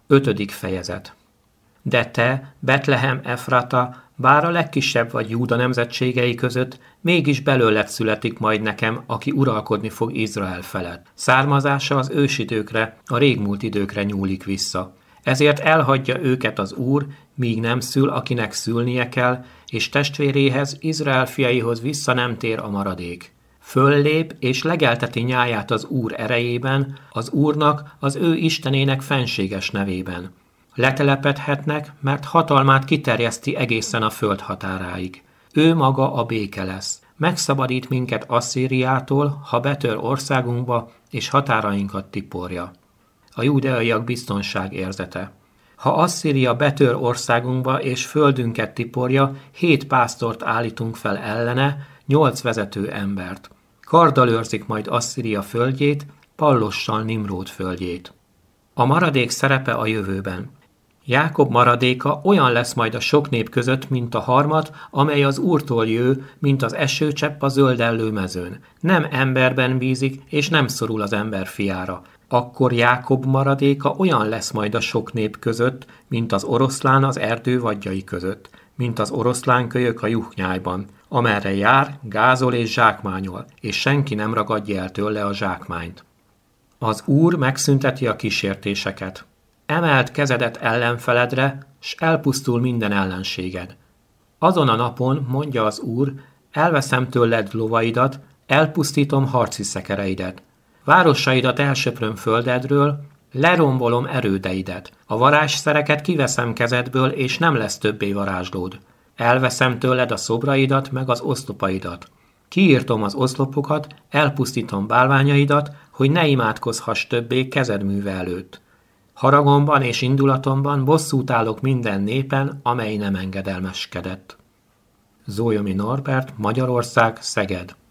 5. fejezet. De te, Betlehem Efrata, bár a legkisebb vagy Júda nemzetségei között, mégis belőled születik majd nekem, aki uralkodni fog Izrael felett. Származása az ősidőkre, a régmúlt időkre nyúlik vissza. Ezért elhagyja őket az Úr, míg nem szül, akinek szülnie kell, és testvéréhez, Izrael fiaihoz vissza nem tér a maradék. Föllép és legelteti nyáját az Úr erejében, az Úrnak, az ő Istenének fenséges nevében. Letelepedhetnek, mert hatalmát kiterjeszti egészen a föld határáig. Ő maga a béke lesz. Megszabadít minket Asszíriától, ha betör országunkba, és határainkat tiporja. A júdeaiak biztonság érzete. Ha Asszíria betör országunkba, és földünket tiporja, 7 pásztort állítunk fel ellene, 8 vezető embert. Karddal őrzik majd Asszíria földjét, pallossal Nimród földjét. A maradék szerepe a jövőben. Jákob maradéka olyan lesz majd a sok nép között, mint a harmat, amely az Úrtól jő, mint az esőcsepp a zöldellő mezőn. Nem emberben bízik, és nem szorul az ember fiára. Akkor Jákob maradéka olyan lesz majd a sok nép között, mint az oroszlán az erdő vadjai között, mint az oroszlánkölyök a juhnyájban, amerre jár, gázol és zsákmányol, és senki nem ragadja el tőle a zsákmányt. Az Úr megszünteti a kísértéseket. Emeld kezedet ellenfeledre, s elpusztul minden ellenséged. Azon a napon, mondja az Úr, elveszem tőled lovaidat, elpusztítom harci szekereidet. Városaidat elsöpröm földedről, lerombolom erődeidet. A varázsszereket kiveszem kezedből, és nem lesz többé varázslód. Elveszem tőled a szobraidat, meg az oszlopaidat. Kiírtom az oszlopokat, elpusztítom bálványaidat, hogy ne imádkozhass többé kezed műve előtt. Haragomban és indulatomban bosszút állok minden népen, amely nem engedelmeskedett. Zólyomi Norbert, Magyarország, Szeged.